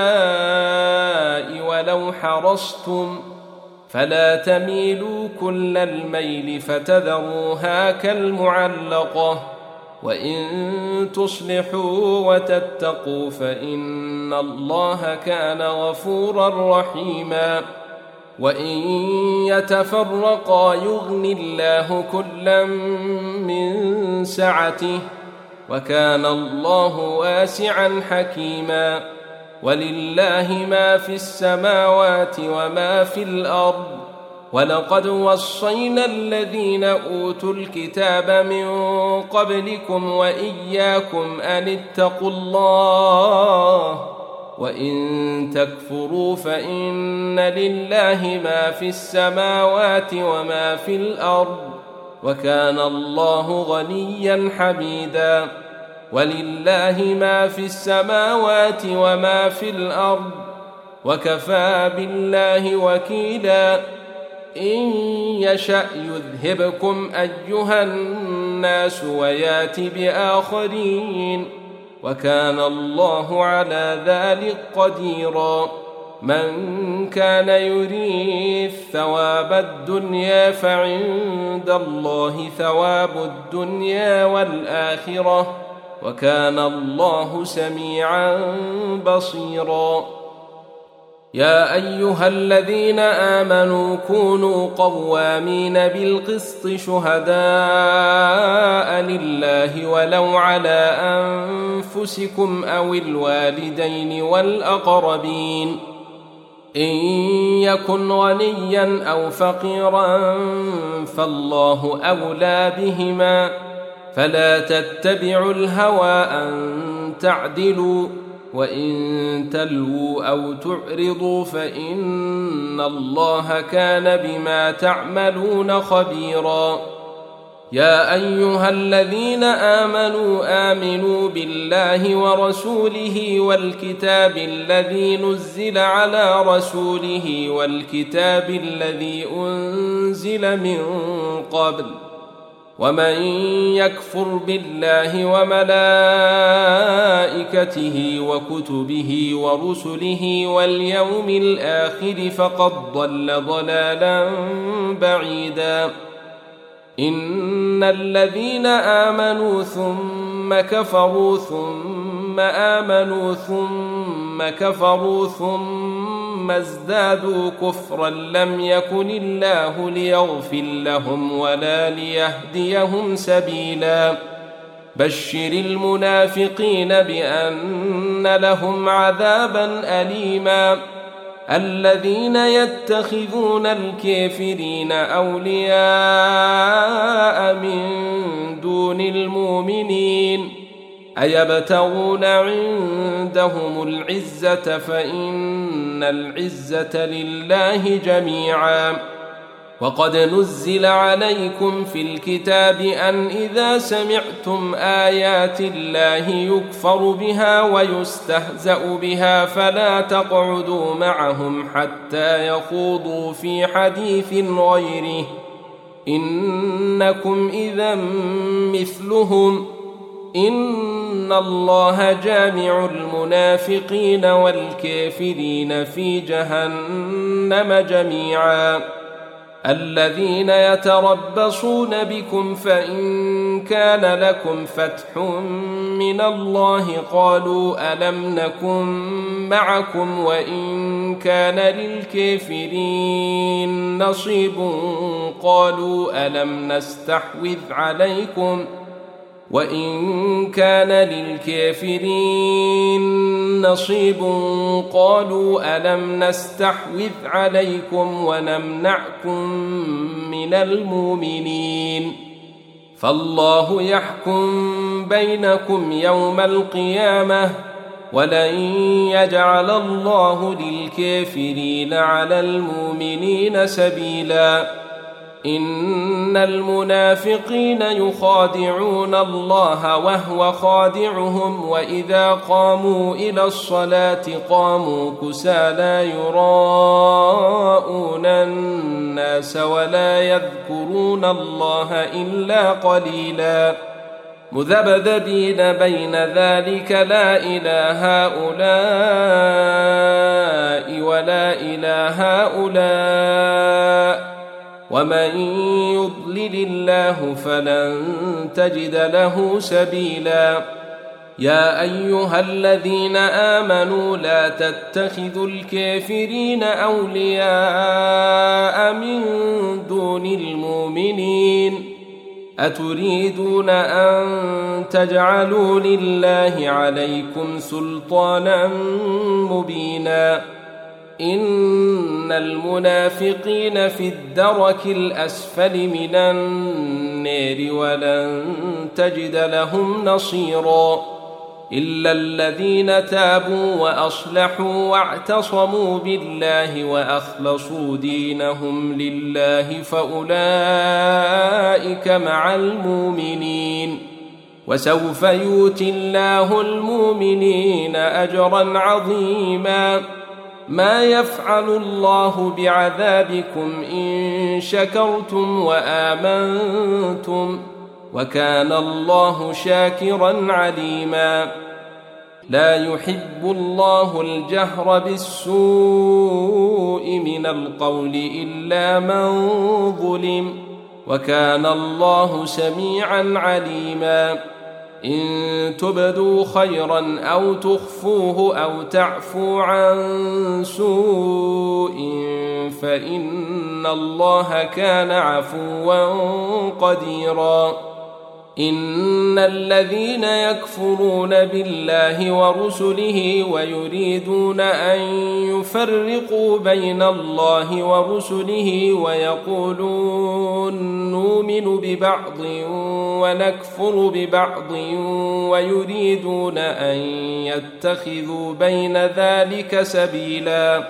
ولو حرصتم فلا تميلوا كل الميل فتذروها كالمعلقة وإن تصلحوا وتتقوا فإن الله كان غفورا رحيما وإن يتفرقا يغن الله كلا من سعته وكان الله واسعا حكيما ولله ما في السماوات وما في الأرض ولقد وصينا الذين أوتوا الكتاب من قبلكم وإياكم أن اتقوا الله وإن تكفروا فإن لله ما في السماوات وما في الأرض وكان الله غنيا حميدا ولله ما في السماوات وما في الأرض وكفى بالله وكيلا إن يشأ يذهبكم أيها الناس ويات بآخرين وكان الله على ذلك قديرا من كان يريد ثواب الدنيا فعند الله ثواب الدنيا والآخرة وكان الله سميعا بصيرا يا أيها الذين آمنوا كونوا قوامين بالقسط شهداء لله ولو على أنفسكم أو الوالدين والأقربين إن يكن غنيا أو فقيرا فالله أولى بهما فلا تتبعوا الهوى أن تعدلوا وإن تلووا أو تعرضوا فإن الله كان بما تعملون خبيرا يا أيها الذين آمنوا آمنوا بالله ورسوله والكتاب الذي نزل على رسوله والكتاب الذي أنزل من قبل ومن يكفر بالله وملائكته وكتبه ورسله واليوم الآخر فقد ضل ضلالا بعيدا إن الذين آمنوا ثم كفروا ثم آمنوا ثم كفروا ثم ازدادوا كفرا لم يكن الله ليغفر لهم ولا ليهديهم سبيلا بشر المنافقين بأن لهم عذابا أليما الذين يتخذون الكافرين أولياء من دون المؤمنين أيبتغون عندهم العزة فإن العزة لله جميعا وقد نزل عليكم في الكتاب أن إذا سمعتم آيات الله يكفر بها ويستهزأ بها فلا تقعدوا معهم حتى يخوضوا في حديث غيره إنكم إذا مثلهم إن الله جامع المنافقين والكافرين في جهنم جميعا الذين يتربصون بكم فإن كان لكم فتح من الله قالوا ألم نكن معكم وإن كان للكافرين نصيب قالوا ألم نستحوذ عليكم وإن كان للكافرين نصيب قالوا ألم نستحوذ عليكم ونمنعكم من المؤمنين فالله يحكم بينكم يوم القيامة ولن يجعل الله للكافرين على المؤمنين سبيلا إن المنافقين يخادعون الله وهو خادعهم وإذا قاموا إلى الصلاة قاموا كسالى يراءون الناس ولا يذكرون الله إلا قليلا مذبذبين بين ذلك لا إلى هؤلاء ولا إلى هؤلاء ومن يضلل الله فلن تجد له سبيلا يا أيها الذين آمنوا لا تتخذوا الكافرين أولياء من دون المؤمنين أتريدون أن تجعلوا لله عليكم سلطانا مبينا إن المنافقين في الدرك الأسفل من النار ولن تجد لهم نصيرا إلا الذين تابوا وأصلحوا واعتصموا بالله وأخلصوا دينهم لله فأولئك مع المؤمنين وسوف يؤتي الله المؤمنين أجرا عظيما ما يفعل الله بعذابكم إن شكرتم وآمنتم وكان الله شاكرا عليما لا يحب الله الجهر بالسوء من القول إلا من ظلم وكان الله سميعا عليما إن تبدوا خيرا أو تخفوه أو تعفو عن سوء فإن الله كان عفوا قديرا إن الذين يكفرون بالله ورسله ويريدون أن يفرقوا بين الله ورسله ويقولون نؤمن ببعض ونكفر ببعض ويريدون أن يتخذوا بين ذلك سبيلا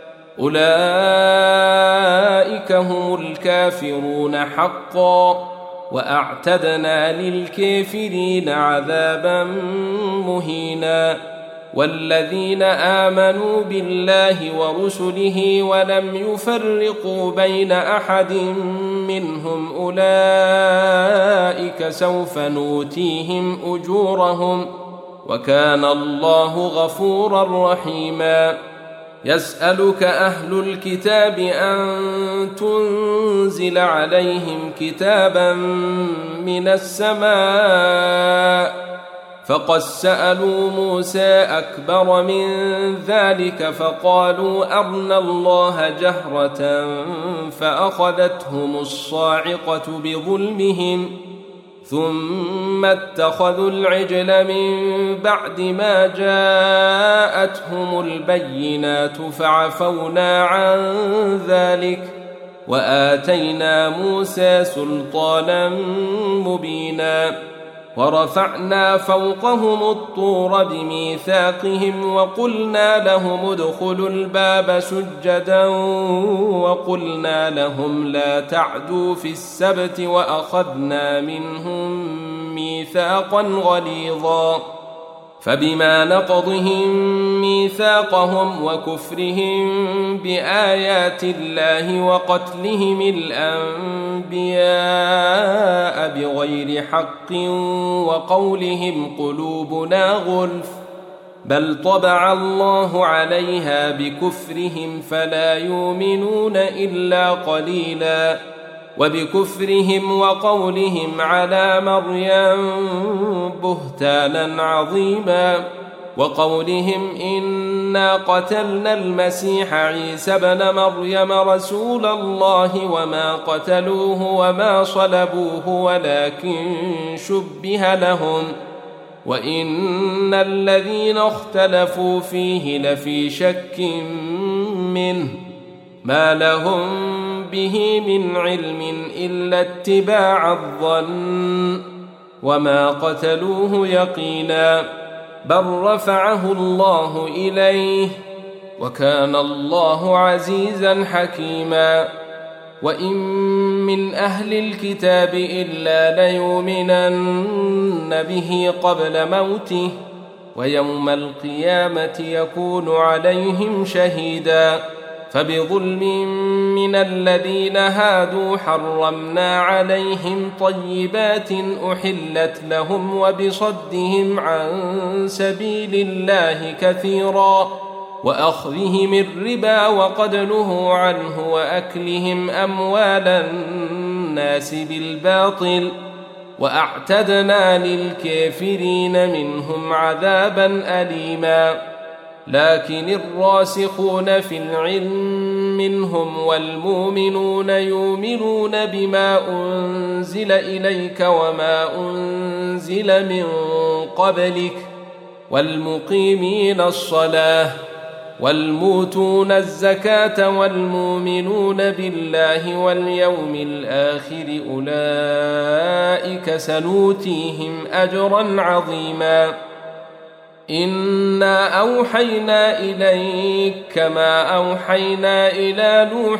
أولئك هم الكافرون حقا وأعتدنا للكافرين عذابا مهينا والذين آمنوا بالله ورسله ولم يفرقوا بين أحد منهم أولئك سوف نؤتيهم أجورهم وكان الله غفورا رحيما يسألك أهل الكتاب أن تنزل عليهم كتابا من السماء فقد سألوا موسى أكبر من ذلك فقالوا أرنا الله جهرة فأخذتهم الصاعقة بظلمهم ثم اتخذوا العجل من بعد ما جاءتهم البينات فعفونا عن ذلك وآتينا موسى سلطانا مبينا ورفعنا فوقهم الطور بميثاقهم وقلنا لهم ادخلوا الباب سجدا وقلنا لهم لا تعدوا في السبت وأخذنا منهم ميثاقا غليظا فبما نقضهم ميثاقهم وكفرهم بآيات الله وقتلهم الأنبياء بغير حق وقولهم قلوبنا غلف بل طبع الله عليها بكفرهم فلا يؤمنون إلا قليلا وبكفرهم وقولهم على مريم بهتانا عظيما وقولهم إنا قتلنا المسيح عيسى ابن مريم رسول الله وما قتلوه وما صلبوه ولكن شبه لهم وإن الذين اختلفوا فيه لفي شك منه ما لهم به من علم إلا اتباع الظن وما قتلوه يقينا بل رفعه الله إليه وكان الله عزيزا حكيما وإن من أهل الكتاب إلا ليؤمنن به قبل موته ويوم القيامة يكون عليهم شهيدا فبظلم من الذين هادوا حرمنا عليهم طيبات أحلت لهم وبصدهم عن سبيل الله كثيرا وأخذهم الربا وقد نهوا عنه وأكلهم أموال الناس بالباطل وأعتدنا للكافرين منهم عذابا أليما لكن الراسخون في العلم منهم والمؤمنون يؤمنون بما أنزل إليك وما أنزل من قبلك والمقيمين الصلاة والموتون الزكاة والمؤمنون بالله واليوم الآخر أولئك سنؤتيهم أجرا عظيما إنا أوحينا إليك كما أوحينا إلى نوح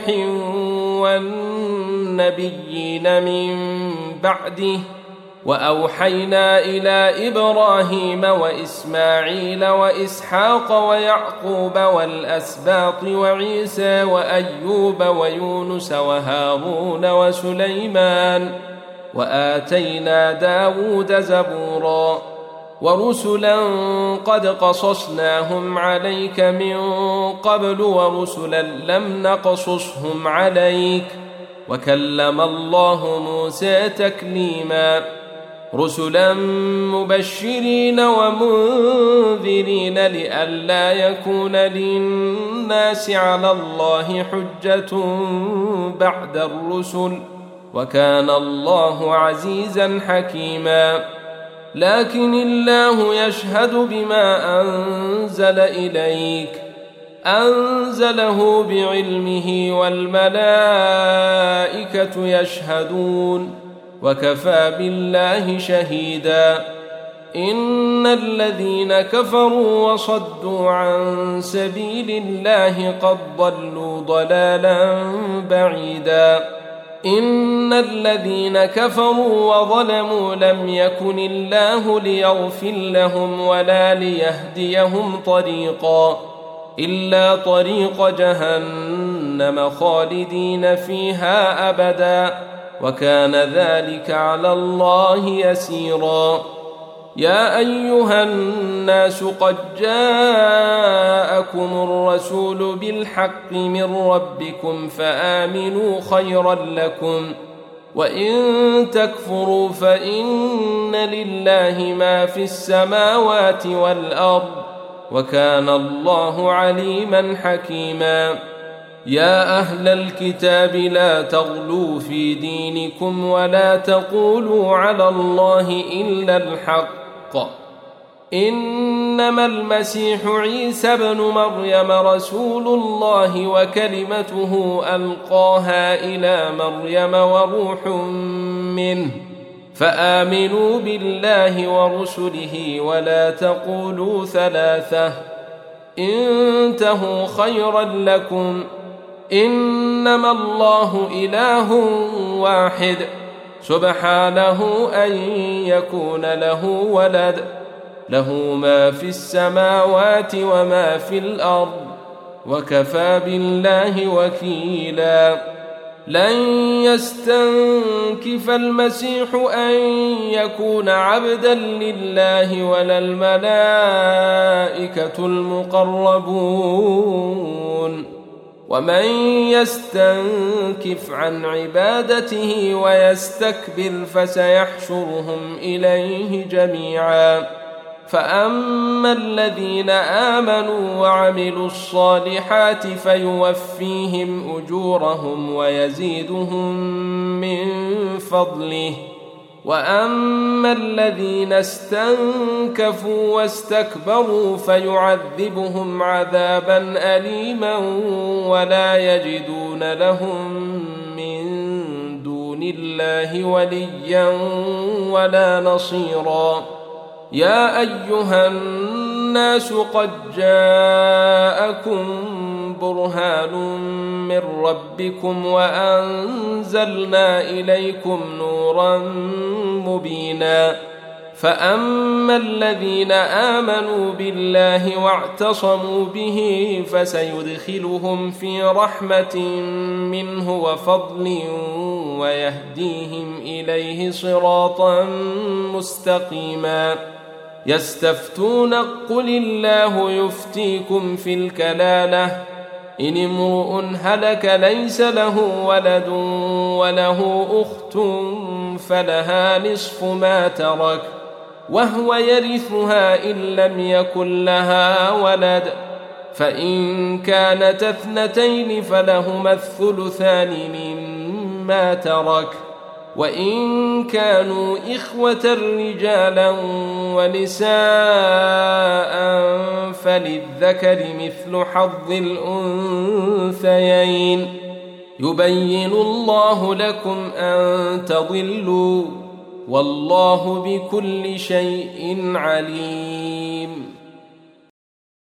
والنبيين من بعده وأوحينا إلى إبراهيم وإسماعيل وإسحاق ويعقوب والأسباط وعيسى وأيوب ويونس وهارون وسليمان وآتينا داود زبورا ورسلا قد قصصناهم عليك من قبل ورسلا لم نقصصهم عليك وكلم الله موسى تكليما رسلا مبشرين ومنذرين لئلا يكون للناس على الله حجة بعد الرسل وكان الله عزيزا حكيما لكن الله يشهد بما أنزل إليك أنزله بعلمه والملائكة يشهدون وكفى بالله شهيدا إن الذين كفروا وصدوا عن سبيل الله قد ضلوا ضلالا بعيدا إن الذين كفروا وظلموا لم يكن الله ليغفر لهم ولا ليهديهم طريقا إلا طريق جهنم خالدين فيها أبدا وكان ذلك على الله يسيرا يا أيها الناس قد جاءكم الرسول بالحق من ربكم فآمنوا خيرا لكم وإن تكفروا فإن لله ما في السماوات والأرض وكان الله عليما حكيما يا أهل الكتاب لا تغلوا في دينكم ولا تقولوا على الله إلا الحق إنما المسيح عيسى ابن مريم رسول الله وكلمته ألقاها إلى مريم وروح منه فآمنوا بالله ورسله ولا تقولوا ثلاثة انتهوا خيرا لكم إنما الله إله واحد سبحانه أن يكون له ولد له ما في السماوات وما في الأرض وكفى بالله وكيلا. لن يستنكف المسيح أن يكون عبدا لله ولا الملائكة المقربون، ومن يستنكف عن عبادته ويستكبر فسيحشرهم إليه جميعا. فأما الذين آمنوا وعملوا الصالحات فيوفيهم أجورهم ويزيدهم من فضله، وأما الذين استنكفوا واستكبروا فيعذبهم عذابا أليما ولا يجدون لهم من دون الله وليا ولا نصيرا. يا أيها الناس قد جاءكم برهان من ربكم وأنزلنا إليكم نورا مبينا. فأما الذين آمنوا بالله واعتصموا به فسيدخلهم في رحمة منه وفضل ويهديهم إليه صراطا مستقيما. يستفتون قل الله يفتيكم في الكلالة إن امرؤ هلك ليس له ولد وله أخت فلها نصف ما ترك وهو يرثها إن لم يكن لها ولد، فإن كانت اثنتين فلهما الثلثان مما ترك، وإن كانوا إخوة رجالا ونساء فللذكر مثل حظ الأنثيين. يبين الله لكم أن تضلوا والله بكل شيء عليم.